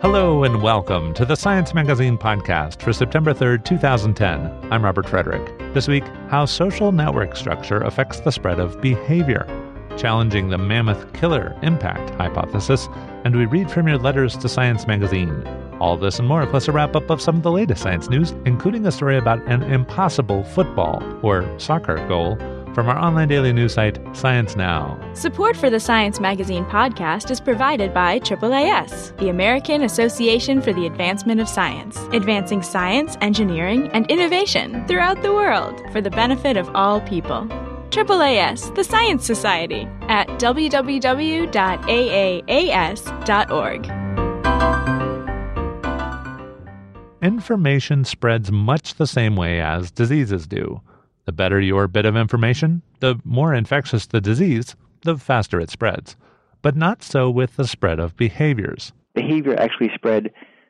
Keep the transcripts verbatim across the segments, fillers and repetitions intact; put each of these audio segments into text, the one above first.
Hello and welcome to the Science Magazine podcast for September third, two thousand ten. I'm Robert Frederick. This week, how social network structure affects the spread of behavior, challenging the mammoth killer impact hypothesis, and we read from your letters to Science Magazine. All this and more, plus a wrap-up of some of the latest science news, including a story about an impossible football or soccer goal from our online daily news site, Science Now. Support for the Science Magazine podcast is provided by triple A S, the American Association for the Advancement of Science, advancing science, engineering, and innovation throughout the world for the benefit of all people. triple A S, the Science Society, at w w w dot a a a s dot org. Information spreads much the same way as diseases do. The better your bit of information, the more infectious the disease, the faster it spreads. But not so with the spread of behaviors. Behavior actually spread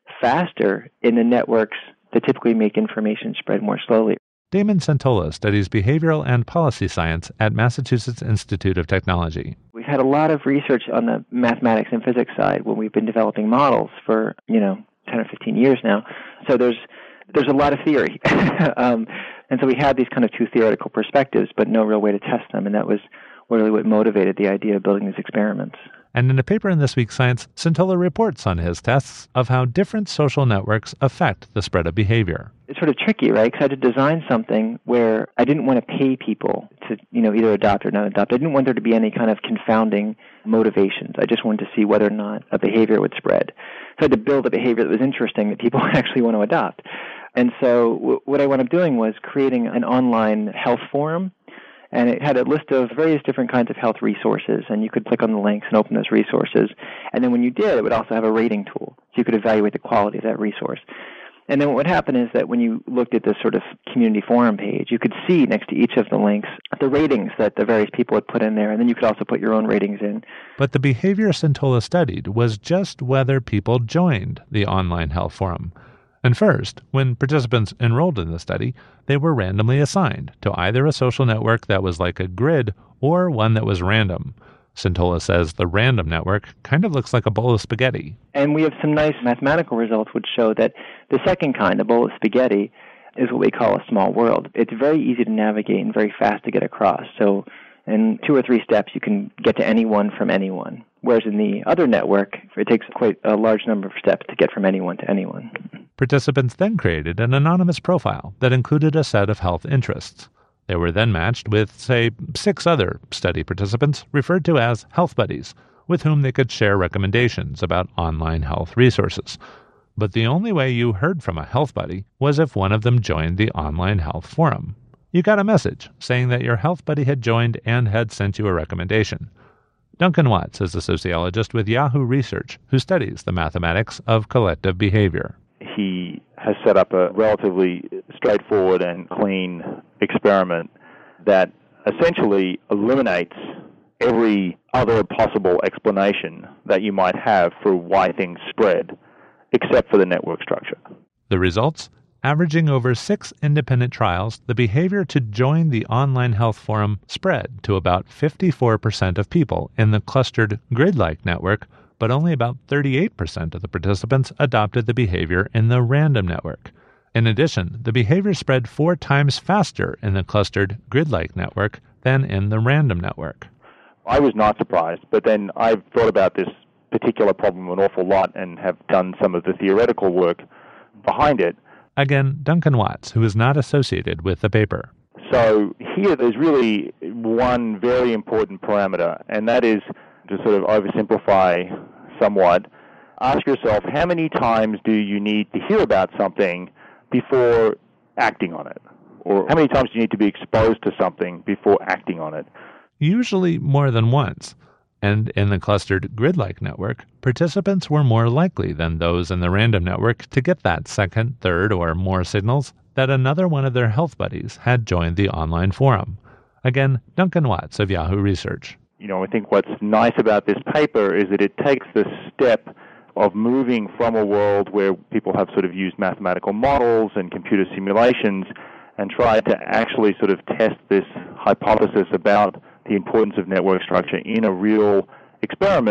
faster in the networks that typically make information spread more slowly. Damon Centola studies behavioral and policy science at Massachusetts Institute of Technology. We've had a lot of research on the mathematics and physics side when we've been developing models for, you know, ten or fifteen years now. So there's there's a lot of theory. um, and so we had these kind of two theoretical perspectives, but no real way to test them. And that was really what motivated the idea of building these experiments. And in a paper in this week's Science, Centola reports on his tests of how different social networks affect the spread of behavior. It's sort of tricky, right? Because I had to design something where I didn't want to pay people to, you know, either adopt or not adopt. I didn't want there to be any kind of confounding motivations. I just wanted to see whether or not a behavior would spread. So I had to build a behavior that was interesting that people actually want to adopt. And so w- what I wound up doing was creating an online health forum. And it had a list of various different kinds of health resources, and you could click on the links and open those resources. And then when you did, it would also have a rating tool, so you could evaluate the quality of that resource. And then what would happen is that when you looked at this sort of community forum page, you could see next to each of the links the ratings that the various people had put in there, and then you could also put your own ratings in. But the behavior Centola studied was just whether people joined the online health forum. And first, when participants enrolled in the study, they were randomly assigned to either a social network that was like a grid or one that was random. Centola says the random network kind of looks like a bowl of spaghetti. And we have some nice mathematical results which show that the second kind, the bowl of spaghetti, is what we call a small world. It's very easy to navigate and very fast to get across. So in two or three steps, you can get to anyone from anyone. Whereas in the other network, it takes quite a large number of steps to get from anyone to anyone. Participants then created an anonymous profile that included a set of health interests. They were then matched with, say, six other study participants referred to as health buddies, with whom they could share recommendations about online health resources. But the only way you heard from a health buddy was if one of them joined the online health forum. You got a message saying that your health buddy had joined and had sent you a recommendation. Duncan Watts is a sociologist with Yahoo Research who studies the mathematics of collective behavior. He has set up a relatively straightforward and clean experiment that essentially eliminates every other possible explanation that you might have for why things spread, except for the network structure. The results? Averaging over six independent trials, the behavior to join the online health forum spread to about fifty-four percent of people in the clustered grid-like network, but only about thirty-eight percent of the participants adopted the behavior in the random network. In addition, the behavior spread four times faster in the clustered grid-like network than in the random network. I was not surprised, but then I've thought about this particular problem an awful lot and have done some of the theoretical work behind it. Again, Duncan Watts, who is not associated with the paper. So here there's really one very important parameter, and that is, to sort of oversimplify somewhat, ask yourself how many times do you need to hear about something before acting on it? Or how many times do you need to be exposed to something before acting on it? Usually more than once. And in the clustered grid-like network, participants were more likely than those in the random network to get that second, third, or more signals that another one of their health buddies had joined the online forum. Again, Duncan Watts of Yahoo Research. You know, I think what's nice about this paper is that it takes the step of moving from a world where people have sort of used mathematical models and computer simulations and tried to actually sort of test this hypothesis about the importance of network structure in a real experiment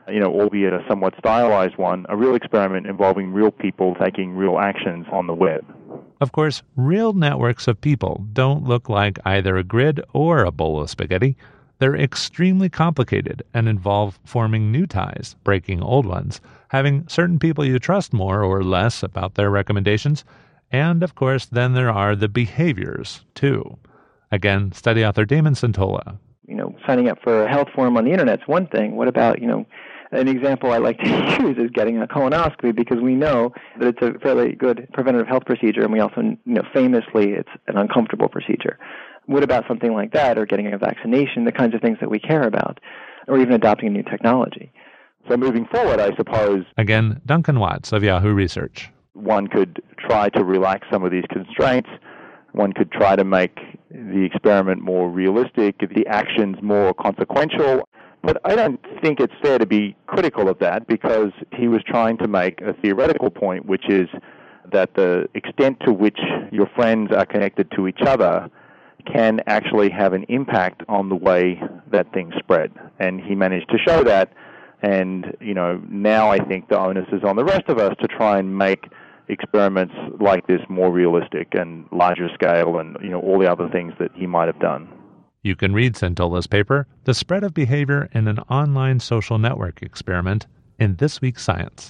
you know, albeit a somewhat stylized one, a real experiment involving real people taking real actions on the web. Of course, real networks of people don't look like either a grid or a bowl of spaghetti. They're extremely complicated and involve forming new ties, breaking old ones, having certain people you trust more or less about their recommendations, and of course, then there are the behaviors, too. Again, study author Damon Centola. You know, signing up for a health forum on the internet is one thing. What about, you know, an example I like to use is getting a colonoscopy, because we know that it's a fairly good preventative health procedure, and we also, you know, famously, it's an uncomfortable procedure. What about something like that, or getting a vaccination, the kinds of things that we care about, or even adopting a new technology? So moving forward, I suppose... Again, Duncan Watts of Yahoo Research. One could try to relax some of these constraints. One could try to make the experiment more realistic, the actions more consequential. But I don't think it's fair to be critical of that, because he was trying to make a theoretical point, which is that the extent to which your friends are connected to each other can actually have an impact on the way that things spread. And he managed to show that. And, you know, now I think the onus is on the rest of us to try and make experiments like this more realistic and larger scale, and, you know, all the other things that he might have done. You can read Centola's paper, The Spread of Behavior in an Online Social Network Experiment, in This Week's Science.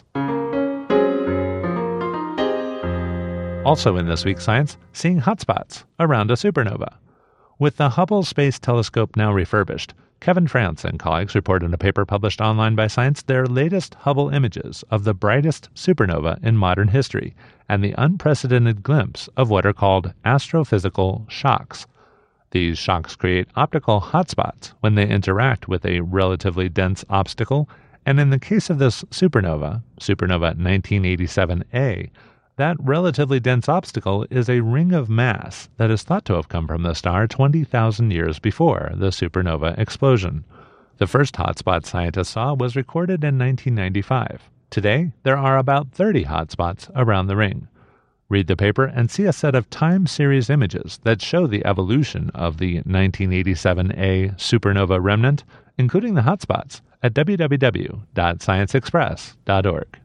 Also in This Week's Science, seeing hotspots around a supernova. With the Hubble Space Telescope now refurbished, Kevin France and colleagues report in a paper published online by Science their latest Hubble images of the brightest supernova in modern history, and the unprecedented glimpse of what are called astrophysical shocks. These shocks create optical hotspots when they interact with a relatively dense obstacle, and in the case of this supernova, supernova nineteen eighty-seven A, that relatively dense obstacle is a ring of mass that is thought to have come from the star twenty thousand years before the supernova explosion. The first hotspot scientists saw was recorded in nineteen ninety-five. Today, there are about thirty hotspots around the ring. Read the paper and see a set of time series images that show the evolution of the nineteen eighty-seven A supernova remnant, including the hotspots, at w w w dot science express dot org.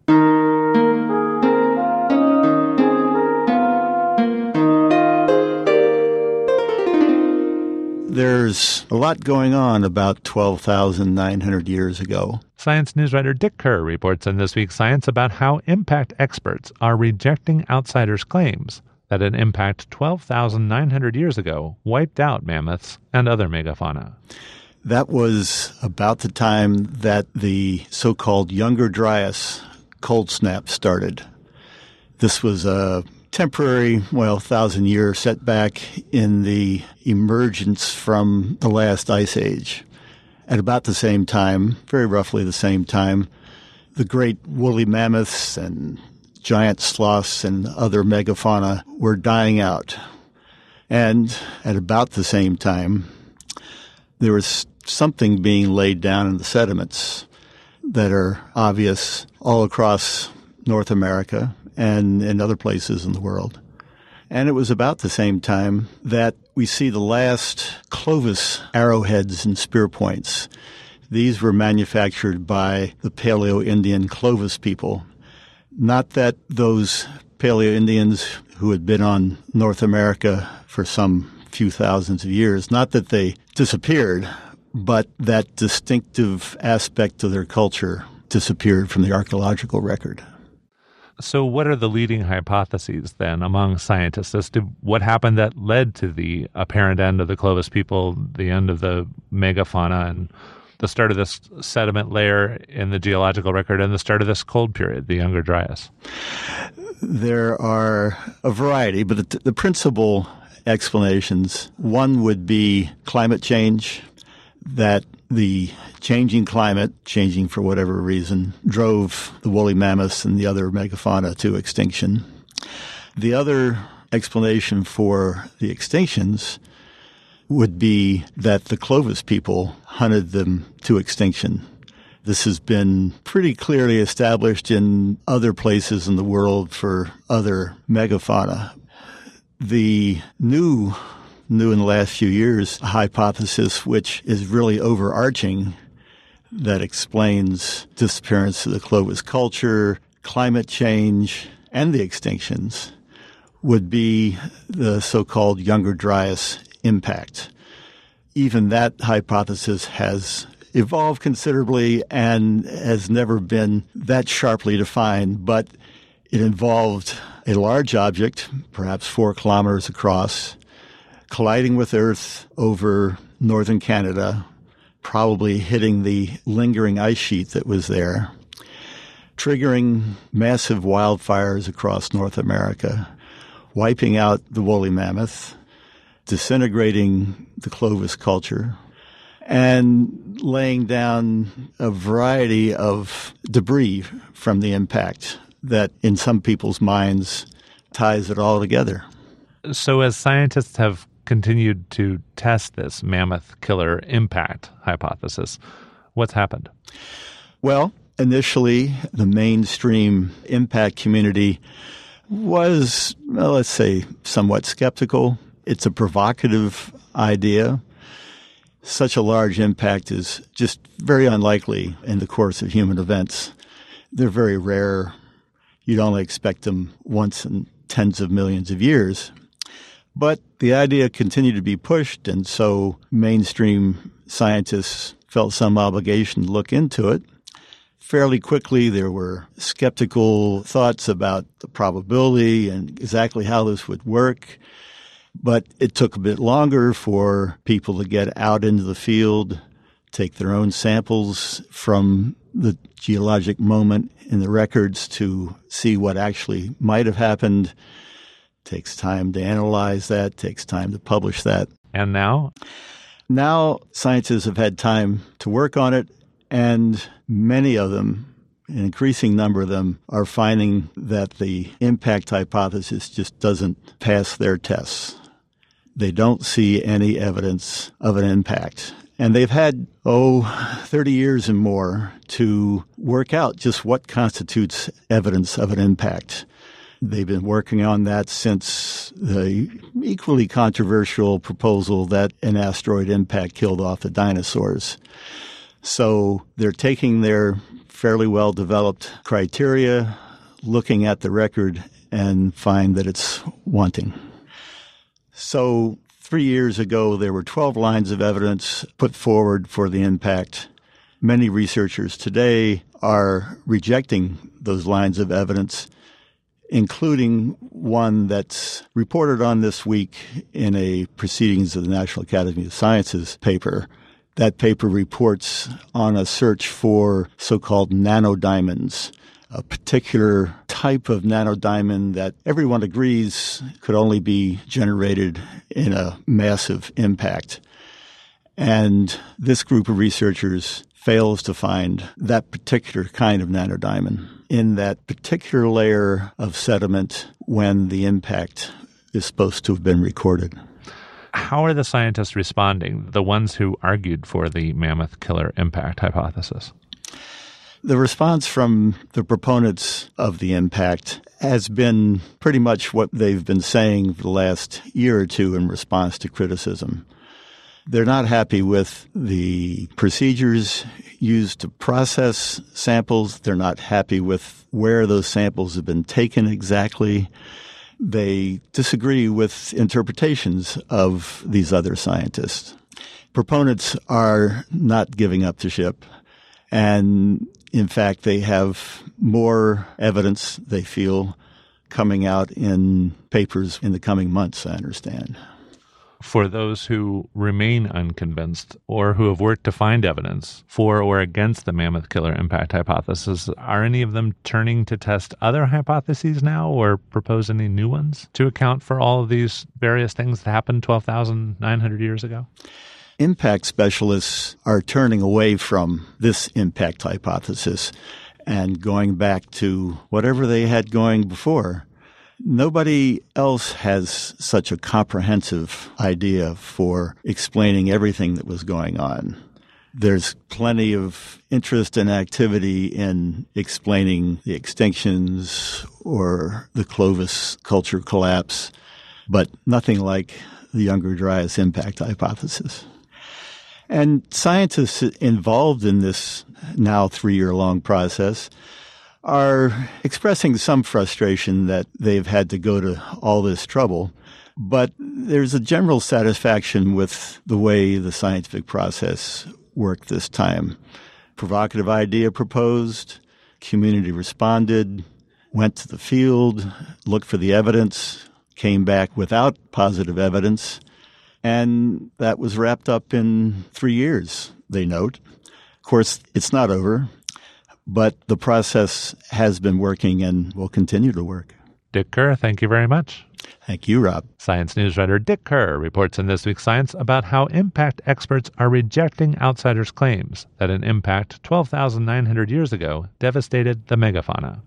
There's a lot going on about twelve thousand nine hundred years ago. Science news writer Dick Kerr reports in This Week's Science about how impact experts are rejecting outsiders' claims that an impact twelve thousand nine hundred years ago wiped out mammoths and other megafauna. That was about the time that the so-called Younger Dryas cold snap started. This was a temporary, well, thousand-year setback in the emergence from the last ice age. At about the same time, very roughly the same time, the great woolly mammoths and giant sloths and other megafauna were dying out. And at about the same time, there was something being laid down in the sediments that are obvious all across North America and in other places in the world. And it was about the same time that we see the last Clovis arrowheads and spear points. These were manufactured by the Paleo-Indian Clovis people. Not that those Paleo-Indians who had been on North America for some few thousands of years, not that they disappeared, but that distinctive aspect of their culture disappeared from the archaeological record. So what are the leading hypotheses then among scientists as to what happened that led to the apparent end of the Clovis people, the end of the megafauna, and the start of this sediment layer in the geological record, and the start of this cold period, the Younger Dryas? There are a variety, but the, the principal explanations, one would be climate change, that the changing climate, changing for whatever reason, drove the woolly mammoths and the other megafauna to extinction. The other explanation for the extinctions would be that the Clovis people hunted them to extinction. This has been pretty clearly established in other places in the world for other megafauna. The new new in the last few years, a hypothesis which is really overarching, that explains disappearance of the Clovis culture, climate change, and the extinctions would be the so-called Younger Dryas impact. Even that hypothesis has evolved considerably and has never been that sharply defined, but it involved a large object, perhaps four kilometers across, colliding with Earth over northern Canada, probably hitting the lingering ice sheet that was there, triggering massive wildfires across North America, wiping out the woolly mammoth, disintegrating the Clovis culture, and laying down a variety of debris from the impact that, in some people's minds, ties it all together. So as scientists have continued to test this mammoth killer impact hypothesis, what's happened? Well, initially, the mainstream impact community was, well, let's say, somewhat skeptical. It's a provocative idea. Such a large impact is just very unlikely in the course of human events. They're very rare. You'd only expect them once in tens of millions of years. But the idea continued to be pushed, and so mainstream scientists felt some obligation to look into it. Fairly quickly, there were skeptical thoughts about the probability and exactly how this would work. But it took a bit longer for people to get out into the field, take their own samples from the geologic moment in the records to see what actually might have happened. It takes time to analyze that, takes time to publish that. And now? Now scientists have had time to work on it, and many of them, an increasing number of them, are finding that the impact hypothesis just doesn't pass their tests. They don't see any evidence of an impact. And they've had, oh, thirty years and more to work out just what constitutes evidence of an impact. They've been working on that since the equally controversial proposal that an asteroid impact killed off the dinosaurs. So they're taking their fairly well-developed criteria, looking at the record, and find that it's wanting. So three years ago, there were twelve lines of evidence put forward for the impact. Many researchers today are rejecting those lines of evidence, including one that's reported on this week in a Proceedings of the National Academy of Sciences paper. That paper reports on a search for so-called nanodiamonds, a particular type of nanodiamond that everyone agrees could only be generated in a massive impact. And this group of researchers fails to find that particular kind of nanodiamond in that particular layer of sediment when the impact is supposed to have been recorded. How are the scientists responding, the ones who argued for the mammoth killer impact hypothesis? The response from the proponents of the impact has been pretty much what they've been saying for the last year or two in response to criticism. They're not happy with the procedures used to process samples. They're not happy with where those samples have been taken exactly. They disagree with interpretations of these other scientists. Proponents are not giving up the ship, and in fact, they have more evidence, they feel, coming out in papers in the coming months, I understand. For those who remain unconvinced or who have worked to find evidence for or against the mammoth killer impact hypothesis, are any of them turning to test other hypotheses now or propose any new ones to account for all of these various things that happened twelve thousand nine hundred years ago? Impact specialists are turning away from this impact hypothesis and going back to whatever they had going before. Nobody else has such a comprehensive idea for explaining everything that was going on. There's plenty of interest and activity in explaining the extinctions or the Clovis culture collapse, but nothing like the Younger Dryas impact hypothesis. And scientists involved in this now three-year-long process are expressing some frustration that they've had to go to all this trouble. But there's a general satisfaction with the way the scientific process worked this time. Provocative idea proposed, community responded, went to the field, looked for the evidence, came back without positive evidence, and that was wrapped up in three years, they note. Of course, it's not over, but the process has been working and will continue to work. Dick Kerr, thank you very much. Thank you, Rob. Science News writer Dick Kerr reports in This Week's Science about how impact experts are rejecting outsiders' claims that an impact twelve thousand nine hundred years ago devastated the megafauna.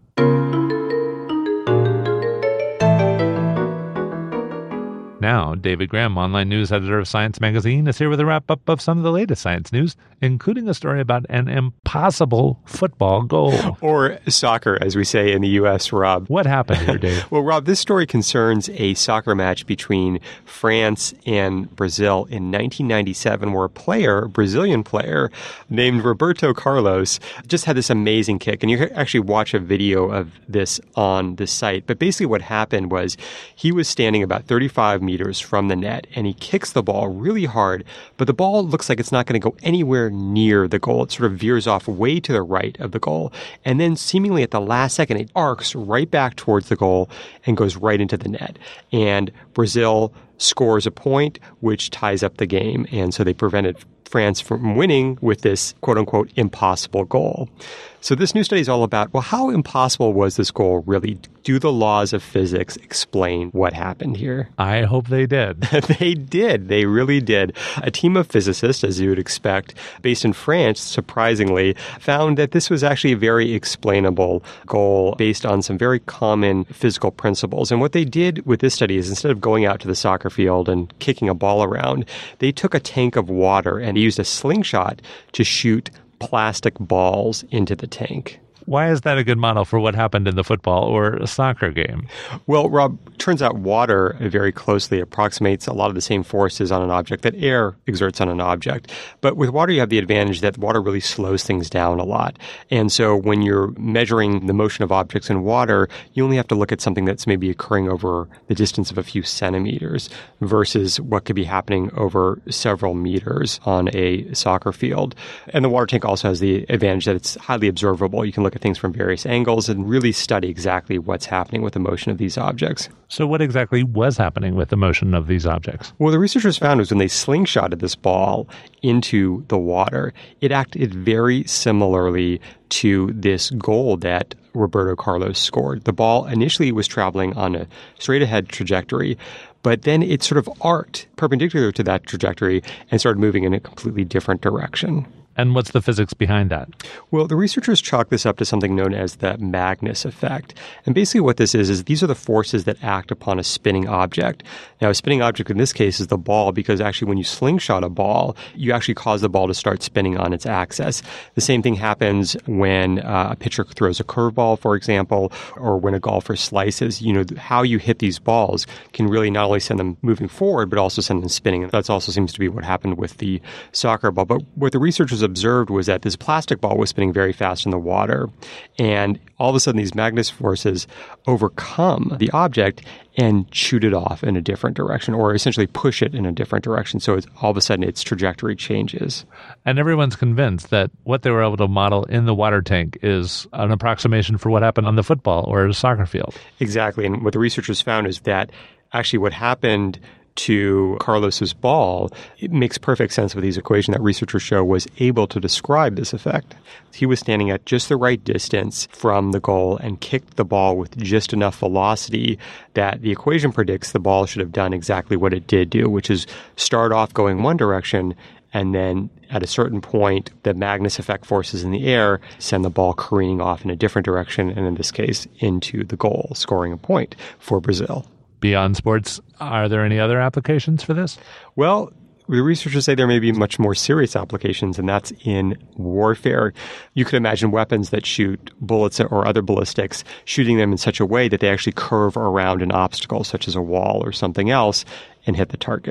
Now, David Graham, online news editor of Science Magazine, is here with a wrap-up of some of the latest science news, including a story about an impossible football goal. Or soccer, as we say in the U S, Rob. What happened here, Dave? Well, Rob, this story concerns a soccer match between France and Brazil in nineteen ninety-seven, where a player, a Brazilian player, named Roberto Carlos, just had this amazing kick. And you can actually watch a video of this on the site. But basically what happened was he was standing about thirty-five meters from the net, and he kicks the ball really hard, but the ball looks like it's not going to go anywhere near the goal. It sort of veers off way to the right of the goal, and then seemingly at the last second, it arcs right back towards the goal and goes right into the net. And Brazil scores a point, which ties up the game, and so they prevented France from winning with this quote-unquote impossible goal. So this new study is all about, well, how impossible was this goal really? Do the laws of physics explain what happened here? I hope they did. They did. They really did. A team of physicists, as you would expect, based in France, surprisingly, found that this was actually a very explainable goal based on some very common physical principles. And what they did with this study is instead of going out to the soccer field and kicking a ball around, they took a tank of water and used a slingshot to shoot plastic balls into the tank. Why is that a good model for what happened in the football or a soccer game? Well, Rob, turns out water very closely approximates a lot of the same forces on an object that air exerts on an object. But with water, you have the advantage that water really slows things down a lot. And so when you're measuring the motion of objects in water, you only have to look at something that's maybe occurring over the distance of a few centimeters versus what could be happening over several meters on a soccer field. And the water tank also has the advantage that it's highly observable. You can look at things from various angles and really study exactly what's happening with the motion of these objects. So what exactly was happening with the motion of these objects? Well, the researchers found was when they slingshotted this ball into the water, it acted very similarly to this goal that Roberto Carlos scored. The ball initially was traveling on a straight-ahead trajectory, but then it sort of arced perpendicular to that trajectory and started moving in a completely different direction. And what's the physics behind that? Well, the researchers chalk this up to something known as the Magnus effect. And basically what this is, is these are the forces that act upon a spinning object. Now, a spinning object in this case is the ball, because actually when you slingshot a ball, you actually cause the ball to start spinning on its axis. The same thing happens when uh, a pitcher throws a curveball, for example, or when a golfer slices. You know, how you hit these balls can really not only send them moving forward, but also send them spinning. And that also seems to be what happened with the soccer ball. But what the researchers observed was that this plastic ball was spinning very fast in the water, and all of a sudden these Magnus forces overcome the object and shoot it off in a different direction, or essentially push it in a different direction. So it's, all of a sudden its trajectory changes. And everyone's convinced that what they were able to model in the water tank is an approximation for what happened on the football or a soccer field. Exactly. And what the researchers found is that actually what happened to Carlos's ball, it makes perfect sense with these equations that researchers show was able to describe this effect. He was standing at just the right distance from the goal and kicked the ball with just enough velocity that the equation predicts the ball should have done exactly what it did do, which is start off going one direction, and then at a certain point, the Magnus effect forces in the air send the ball careening off in a different direction, and in this case, into the goal, scoring a point for Brazil. Beyond sports, are there any other applications for this? Well, the researchers say there may be much more serious applications, and that's in warfare. You could imagine weapons that shoot bullets or other ballistics, shooting them in such a way that they actually curve around an obstacle, such as a wall or something else, and hit the target.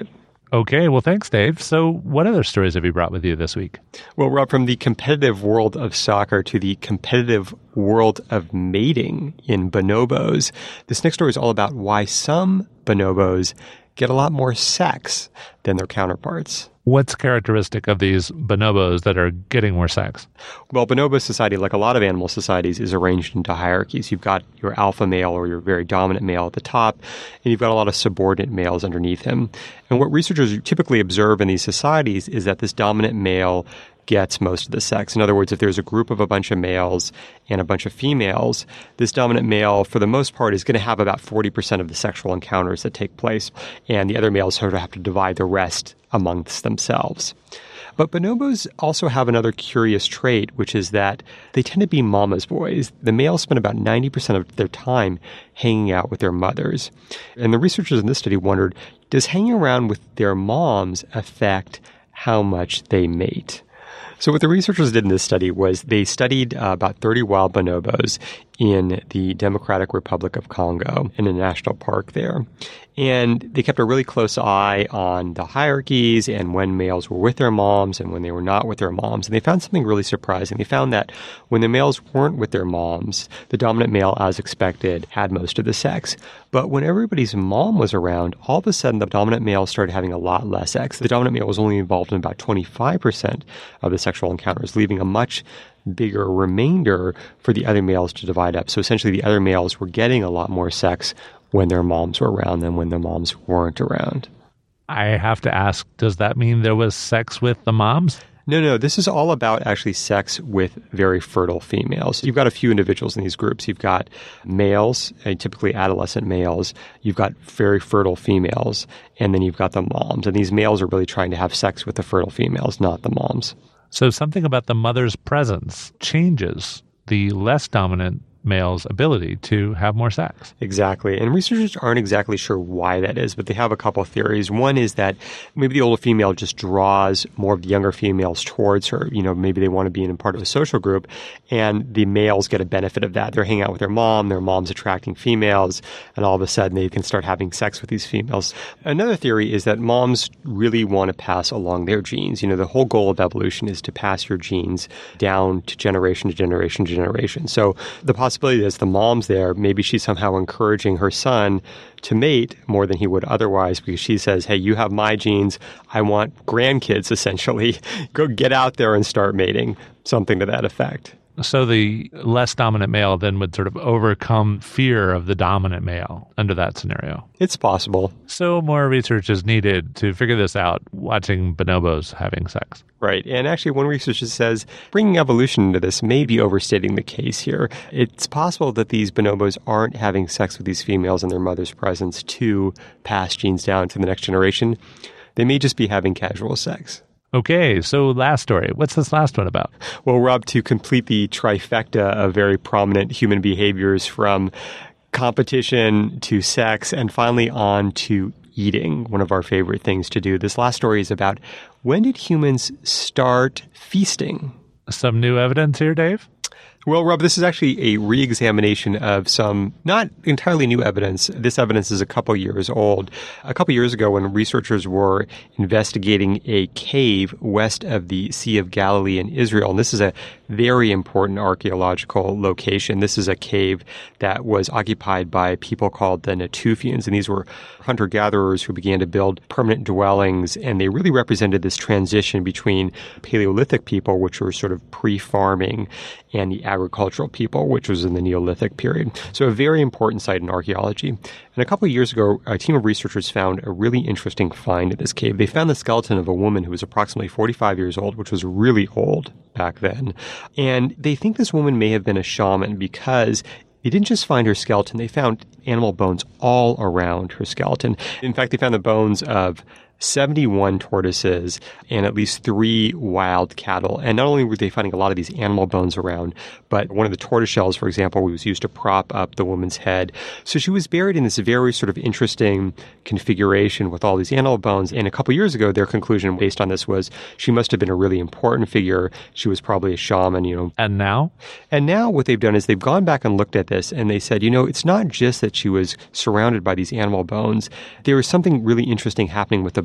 Okay, well, thanks, Dave. So what other stories have you brought with you this week? Well, Rob, from the competitive world of soccer to the competitive world of mating in bonobos, this next story is all about why some bonobos get a lot more sex than their counterparts. What's characteristic of these bonobos that are getting more sex? Well, bonobo society, like a lot of animal societies, is arranged into hierarchies. You've got your alpha male or your very dominant male at the top, and you've got a lot of subordinate males underneath him. And what researchers typically observe in these societies is that this dominant male gets most of the sex. In other words, if there's a group of a bunch of males and a bunch of females, this dominant male, for the most part, is going to have about forty percent of the sexual encounters that take place, and the other males sort of have to divide the rest amongst themselves. But bonobos also have another curious trait, which is that they tend to be mama's boys. The males spend about ninety percent of their time hanging out with their mothers. And the researchers in this study wondered, does hanging around with their moms affect how much they mate? So what the researchers did in this study was they studied uh, about thirty wild bonobos in the Democratic Republic of Congo in a national park there. And they kept a really close eye on the hierarchies and when males were with their moms and when they were not with their moms. And they found something really surprising. They found that when the males weren't with their moms, the dominant male, as expected, had most of the sex. But when everybody's mom was around, all of a sudden the dominant male started having a lot less sex. The dominant male was only involved in about twenty-five percent of the sexual encounters, leaving a much bigger remainder for the other males to divide up. So essentially the other males were getting a lot more sex when their moms were around than when their moms weren't around. I have to ask, does that mean there was sex with the moms? No, no, this is all about actually sex with very fertile females. You've got a few individuals in these groups. You've got males, uh, typically adolescent males. You've got very fertile females, and then you've got the moms. And these males are really trying to have sex with the fertile females, not the moms. So something about the mother's presence changes the less dominant male's ability to have more sex. Exactly. And researchers aren't exactly sure why that is, but they have a couple of theories. One is that maybe the older female just draws more of the younger females towards her. You know, maybe they want to be in a part of a social group, and the males get a benefit of that. They're hanging out with their mom, their mom's attracting females, and all of a sudden they can start having sex with these females. Another theory is that moms really want to pass along their genes. You know, the whole goal of evolution is to pass your genes down to generation to generation to generation. So the possibility is the mom's there, maybe she's somehow encouraging her son to mate more than he would otherwise because she says, hey, you have my genes. I want grandkids, essentially. Go get out there and start mating. Something to that effect. So the less dominant male then would sort of overcome fear of the dominant male under that scenario. It's possible. So more research is needed to figure this out, watching bonobos having sex. Right. And actually, one researcher says bringing evolution into this may be overstating the case here. It's possible that these bonobos aren't having sex with these females in their mother's presence to pass genes down to the next generation. They may just be having casual sex. Okay, so last story. What's this last one about? Well, Rob, to complete the trifecta of very prominent human behaviors from competition to sex and finally on to eating, one of our favorite things to do. This last story is about when did humans start feasting? Some new evidence here, Dave? Well, Rob, this is actually a re-examination of some not entirely new evidence. This evidence is a couple years old. A couple years ago, when researchers were investigating a cave west of the Sea of Galilee in Israel, and this is a very important archaeological location. This is a cave that was occupied by people called the Natufians, and these were hunter-gatherers who began to build permanent dwellings, and they really represented this transition between Paleolithic people, which were sort of pre-farming, and the agricultural people, which was in the Neolithic period. So a very important site in archaeology. And a couple of years ago, a team of researchers found a really interesting find in this cave. They found the skeleton of a woman who was approximately forty-five years old, which was really old back then. And they think this woman may have been a shaman because they didn't just find her skeleton, they found animal bones all around her skeleton. In fact, they found the bones of seventy-one tortoises and at least three wild cattle. And not only were they finding a lot of these animal bones around, but one of the tortoise shells, for example, was used to prop up the woman's head. So she was buried in this very sort of interesting configuration with all these animal bones. And a couple years ago, their conclusion based on this was she must have been a really important figure. She was probably a shaman, you know. And now? And now what they've done is they've gone back and looked at this and they said, you know, it's not just that she was surrounded by these animal bones. There was something really interesting happening with the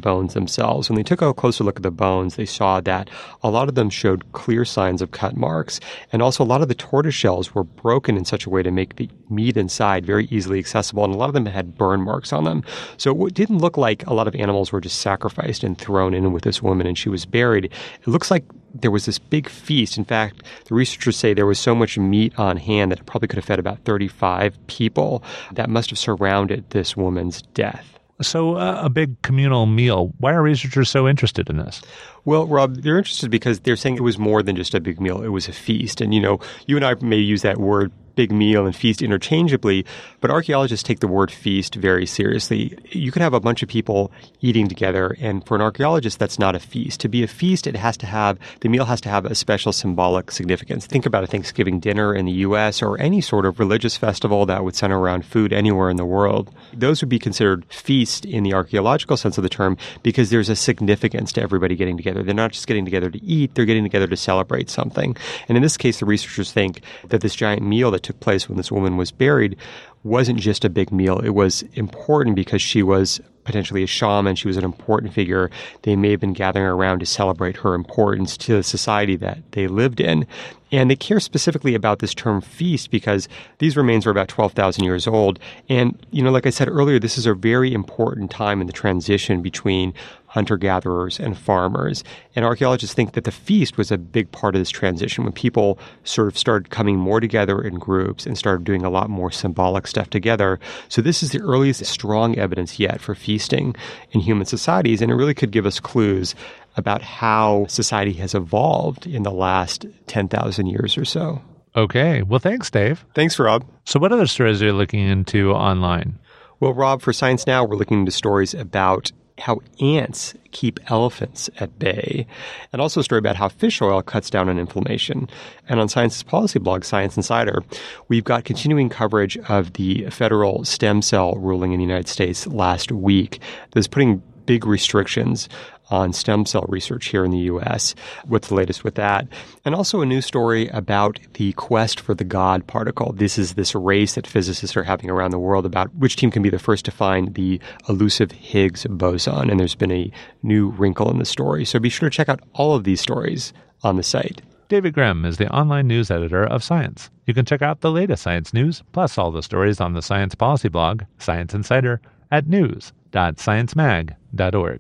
bones themselves. When they took a closer look at the bones, they saw that a lot of them showed clear signs of cut marks. And also a lot of the tortoise shells were broken in such a way to make the meat inside very easily accessible. And a lot of them had burn marks on them. So it didn't look like a lot of animals were just sacrificed and thrown in with this woman and she was buried. It looks like there was this big feast. In fact, the researchers say there was so much meat on hand that it probably could have fed about thirty-five people that must have surrounded this woman's death. So uh, a big communal meal. Why are researchers so interested in this? Well, Rob, they're interested because they're saying it was more than just a big meal. It was a feast. And, you know, you and I may use that word big meal and feast interchangeably, but archaeologists take the word feast very seriously. You could have a bunch of people eating together, and for an archaeologist, that's not a feast. To be a feast, it has to have, the meal has to have a special symbolic significance. Think about a Thanksgiving dinner in the U S or any sort of religious festival that would center around food anywhere in the world. Those would be considered feast in the archaeological sense of the term because there's a significance to everybody getting together. They're not just getting together to eat, they're getting together to celebrate something. And in this case, the researchers think that this giant meal that took place when this woman was buried wasn't just a big meal. It was important because she was potentially a shaman. She was an important figure. They may have been gathering around to celebrate her importance to the society that they lived in. And they care specifically about this term feast because these remains are about twelve thousand years old. And, you know, like I said earlier, this is a very important time in the transition between hunter-gatherers and farmers. And archaeologists think that the feast was a big part of this transition when people sort of started coming more together in groups and started doing a lot more symbolic stuff together. So this is the earliest strong evidence yet for feasting in human societies, and it really could give us clues about how society has evolved in the last ten thousand years or so. Okay. Well, thanks, Dave. Thanks, Rob. So what other stories are you looking into online? Well, Rob, for Science Now, we're looking into stories about how ants keep elephants at bay, and also a story about how fish oil cuts down on inflammation. And on Science's policy blog, Science Insider, we've got continuing coverage of the federal stem cell ruling in the United States last week that's putting big restrictions on stem cell research here in the U S. What's the latest with that? And also a new story about the quest for the God particle. This is this race that physicists are having around the world about which team can be the first to find the elusive Higgs boson. And there's been a new wrinkle in the story. So be sure to check out all of these stories on the site. David Grimm is the online news editor of Science. You can check out the latest science news, plus all the stories on the Science Policy blog, Science Insider, at news dot science mag dot org.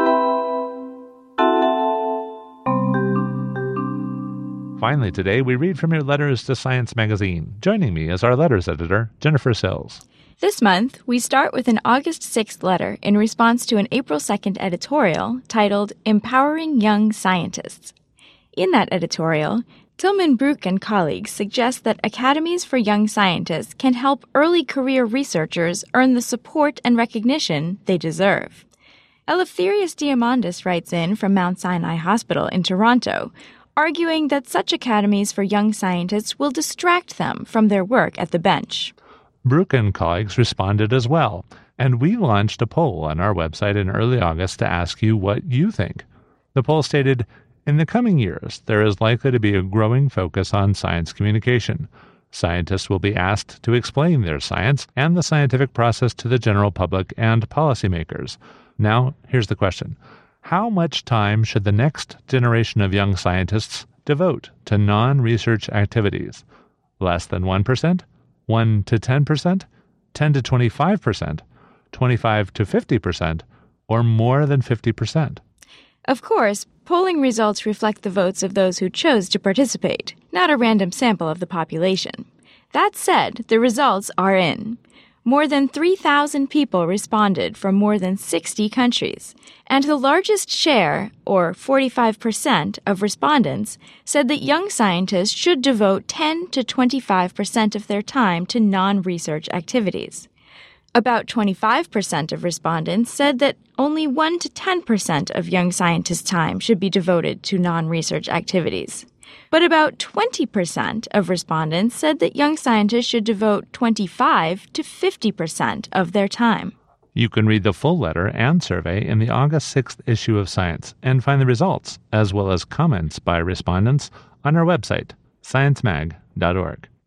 Finally today, we read from your letters to Science Magazine. Joining me is our letters editor, Jennifer Sills. This month, we start with an August sixth letter in response to an April second editorial titled Empowering Young Scientists. In that editorial, Tilman Brook and colleagues suggest that academies for young scientists can help early career researchers earn the support and recognition they deserve. Eleftherios Diamandis writes in from Mount Sinai Hospital in Toronto, arguing that such academies for young scientists will distract them from their work at the bench. Brook and colleagues responded as well, and we launched a poll on our website in early August to ask you what you think. The poll stated, in the coming years, there is likely to be a growing focus on science communication. Scientists will be asked to explain their science and the scientific process to the general public and policymakers. Now, here's the question. How much time should the next generation of young scientists devote to non-research activities? Less than one percent? one to ten percent? ten to twenty-five percent? twenty-five to fifty percent? Or more than fifty percent? Of course, polling results reflect the votes of those who chose to participate, not a random sample of the population. That said, the results are in. More than three thousand people responded from more than sixty countries, and the largest share, or forty-five percent, of respondents said that young scientists should devote ten to twenty-five percent of their time to non-research activities. About twenty-five percent of respondents said that only one to ten percent of young scientists' time should be devoted to non-research activities. But about twenty percent of respondents said that young scientists should devote twenty-five to fifty percent of their time. You can read the full letter and survey in the August sixth issue of Science and find the results, as well as comments by respondents, on our website, science mag dot org.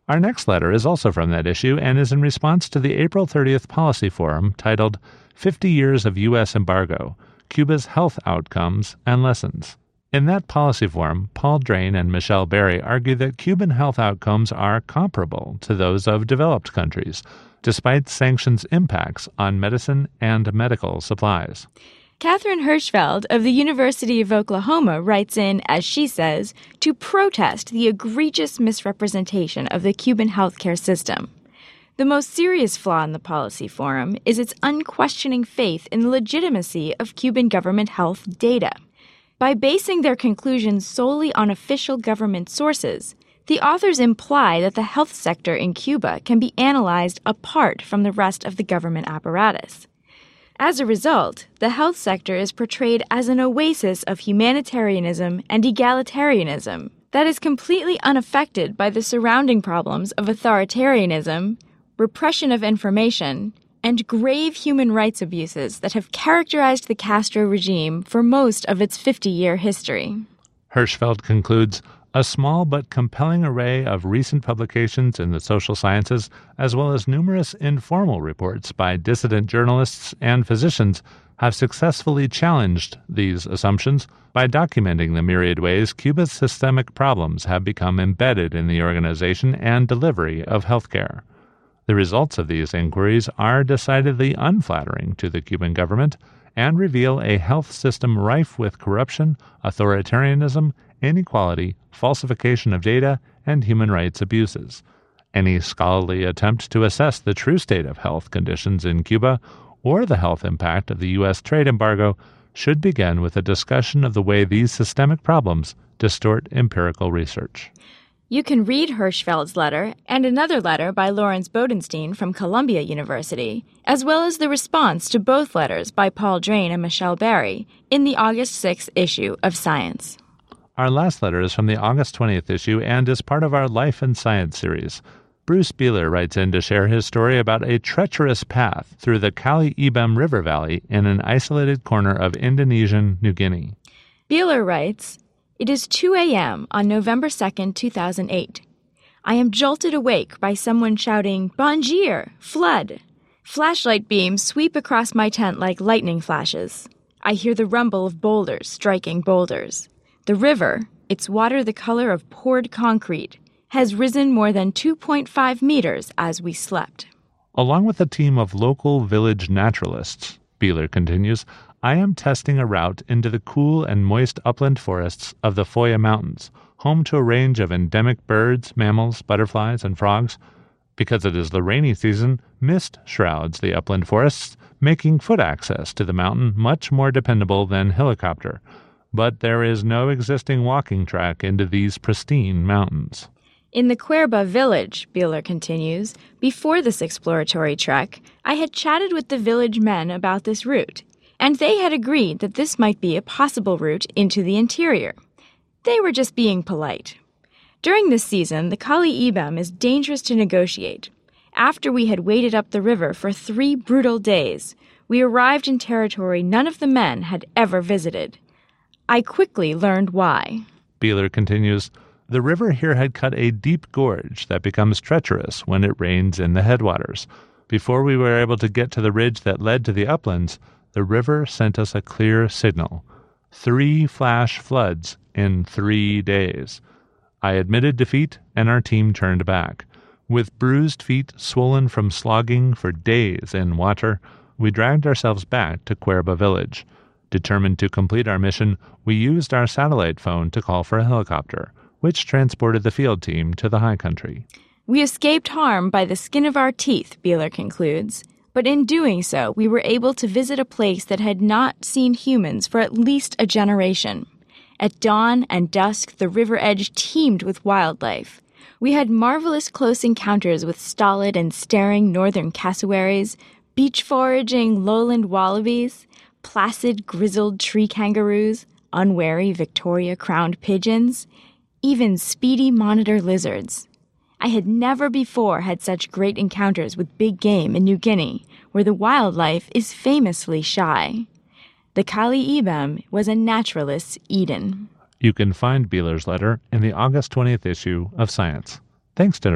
Our next letter is also from that issue and is in response to the April thirtieth Policy Forum titled fifty Years of U S Embargo, Cuba's Health Outcomes and Lessons. In that policy forum, Paul Drane and Michelle Berry argue that Cuban health outcomes are comparable to those of developed countries, despite sanctions' impacts on medicine and medical supplies. Catherine Hirschfeld of the University of Oklahoma writes in, as she says, to protest the egregious misrepresentation of the Cuban healthcare system. The most serious flaw in the policy forum is its unquestioning faith in the legitimacy of Cuban government health data. By basing their conclusions solely on official government sources, the authors imply that the health sector in Cuba can be analyzed apart from the rest of the government apparatus. As a result, the health sector is portrayed as an oasis of humanitarianism and egalitarianism that is completely unaffected by the surrounding problems of authoritarianism, repression of information, and grave human rights abuses that have characterized the Castro regime for most of its fifty-year history. Hirschfeld concludes, a small but compelling array of recent publications in the social sciences, as well as numerous informal reports by dissident journalists and physicians, have successfully challenged these assumptions by documenting the myriad ways Cuba's systemic problems have become embedded in the organization and delivery of healthcare. The results of these inquiries are decidedly unflattering to the Cuban government and reveal a health system rife with corruption, authoritarianism, inequality, falsification of data, and human rights abuses. Any scholarly attempt to assess the true state of health conditions in Cuba or the health impact of the U S trade embargo should begin with a discussion of the way these systemic problems distort empirical research. You can read Hirschfeld's letter and another letter by Lawrence Bodenstein from Columbia University, as well as the response to both letters by Paul Drane and Michelle Berry in the August sixth issue of Science. Our last letter is from the August twentieth issue and is part of our Life and Science series. Bruce Beeler writes in to share his story about a treacherous path through the Kali Ibem River Valley in an isolated corner of Indonesian New Guinea. Beeler writes, it is two a.m. on November second, two thousand eight. I am jolted awake by someone shouting, Banjir! Flood! Flashlight beams sweep across my tent like lightning flashes. I hear the rumble of boulders striking boulders. The river, its water the color of poured concrete, has risen more than two point five meters as we slept. Along with a team of local village naturalists, Beeler continues, I am testing a route into the cool and moist upland forests of the Foya Mountains, home to a range of endemic birds, mammals, butterflies, and frogs. Because it is the rainy season, mist shrouds the upland forests, making foot access to the mountain much more dependable than helicopter. But there is no existing walking track into these pristine mountains. In the Cuerba village, Beeler continues, before this exploratory trek, I had chatted with the village men about this route, and they had agreed that this might be a possible route into the interior. They were just being polite. During this season, the Kali Ibem is dangerous to negotiate. After we had waded up the river for three brutal days, we arrived in territory none of the men had ever visited. I quickly learned why. Beeler continues, the river here had cut a deep gorge that becomes treacherous when it rains in the headwaters. Before we were able to get to the ridge that led to the uplands, the river sent us a clear signal. Three flash floods in three days. I admitted defeat, and our team turned back. With bruised feet swollen from slogging for days in water, we dragged ourselves back to Cuerba village. Determined to complete our mission, we used our satellite phone to call for a helicopter, which transported the field team to the high country. We escaped harm by the skin of our teeth, Beeler concludes, but in doing so, we were able to visit a place that had not seen humans for at least a generation. At dawn and dusk, the river edge teemed with wildlife. We had marvelous close encounters with stolid and staring northern cassowaries, beach-foraging lowland wallabies, placid, grizzled tree kangaroos, unwary Victoria-crowned pigeons, even speedy monitor lizards. I had never before had such great encounters with big game in New Guinea, where the wildlife is famously shy. The Kali Ibem was a naturalist's Eden. You can find Beeler's letter in the August twentieth issue of Science. Thanks, Jennifer.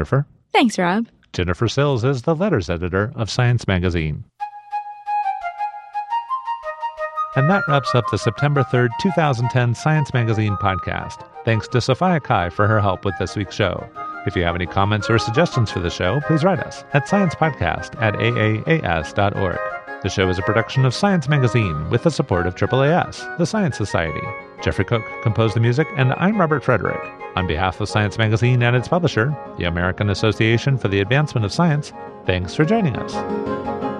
Thanks, Rob. Jennifer Sills is the letters editor of Science Magazine. And that wraps up the September third, twenty ten Science Magazine podcast. Thanks to Sophia Kai for her help with this week's show. If you have any comments or suggestions for the show, please write us at sciencepodcast at a a a s dot org. The show is a production of Science Magazine with the support of triple A S, the Science Society. Jeffrey Cook composed the music, and I'm Robert Frederick. On behalf of Science Magazine and its publisher, the American Association for the Advancement of Science, thanks for joining us.